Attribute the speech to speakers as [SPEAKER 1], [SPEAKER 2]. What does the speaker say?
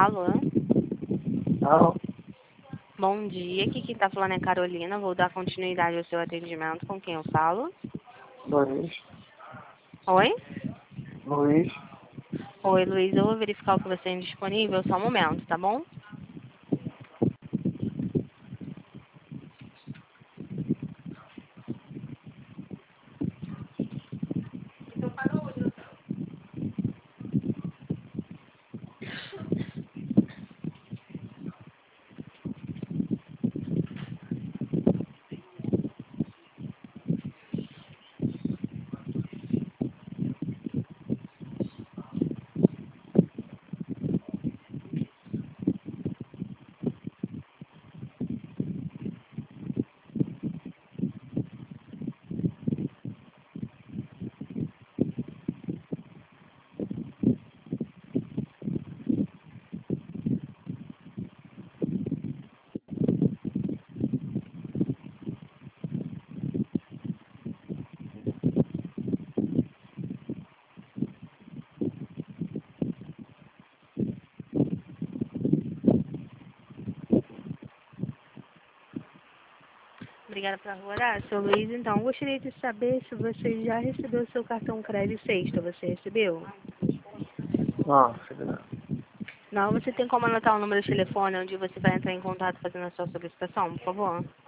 [SPEAKER 1] Alô?
[SPEAKER 2] Alô?
[SPEAKER 1] Bom dia, aqui quem tá falando é Carolina. Vou dar continuidade ao seu atendimento. Com quem eu falo?
[SPEAKER 2] Luiz.
[SPEAKER 1] Oi?
[SPEAKER 2] Luiz.
[SPEAKER 1] Oi, Luiz. Eu vou verificar o que você tem disponível. Só um momento, tá bom? Obrigada por aguardar, seu Luiz. Então, eu gostaria de saber se você já recebeu seu cartão crédito sexta. Você recebeu?
[SPEAKER 2] Não, filho não.
[SPEAKER 1] Não, você tem como anotar o número de telefone onde você vai entrar em contato fazendo a sua solicitação, por favor?